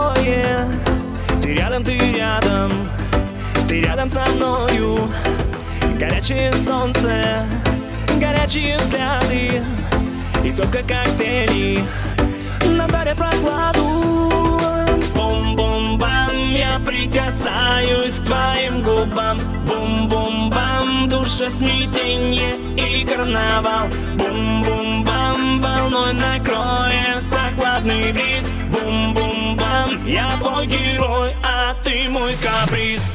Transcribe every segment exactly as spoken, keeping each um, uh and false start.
накроет. Ты рядом, ты рядом, ты рядом со мною. Горячее солнце, горячие взгляды, и только коктейли нам дарят прохладу. Бум-бум-бам, я прикасаюсь к твоим губам. Бум-бум-бам, душа смятенье и карнавал. Бум-бум-бам, волной накроет прохладный бриз. Бум-бум-бам, я твой герой, а ты мой каприз.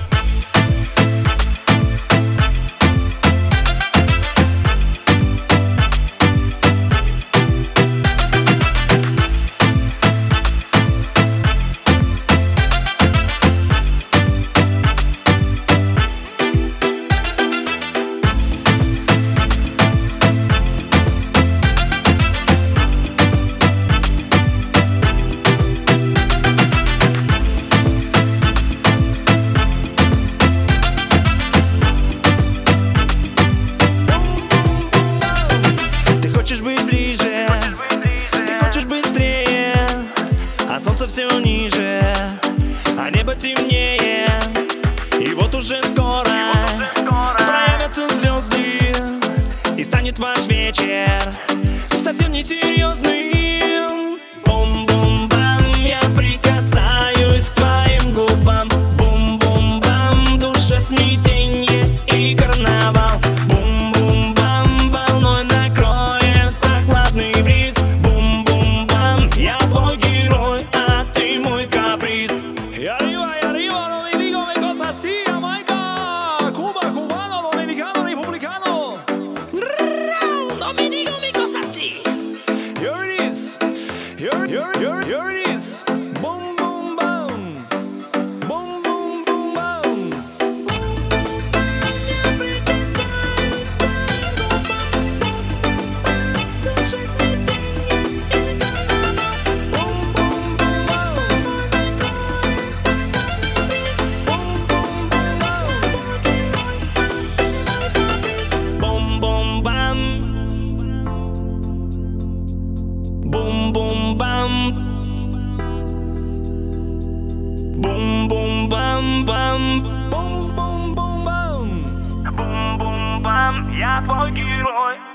Хочешь быть ближе, ты хочешь быстрее, а солнце все ниже, а небо темнее. И вот уже скоро проявятся звезды, и станет ваш вечер совсем несерьезным. Бум-бум-бам, я прикасаюсь к твоим губам. Бум-бум-бам, душа смятенье и карнавал. Бум-бум-бам, волной накроет прохладный бриз. Бум-бум-бам, я твой герой, а ты мой каприз. Y arriba, y arriba, no me digo me cosas así, Jamaica, Cuba, cubano, dominicano, republicano. No me digo mi cosa así. Here it is, here, here, here, here it is. Boom, boom, boom. Boom, boom, boom, boom. Бум-бум-бам, бум-бум-бам, бум-бум-бам-бам, Boom, boom, boom, boom. бум-бум-бам, я твой герой.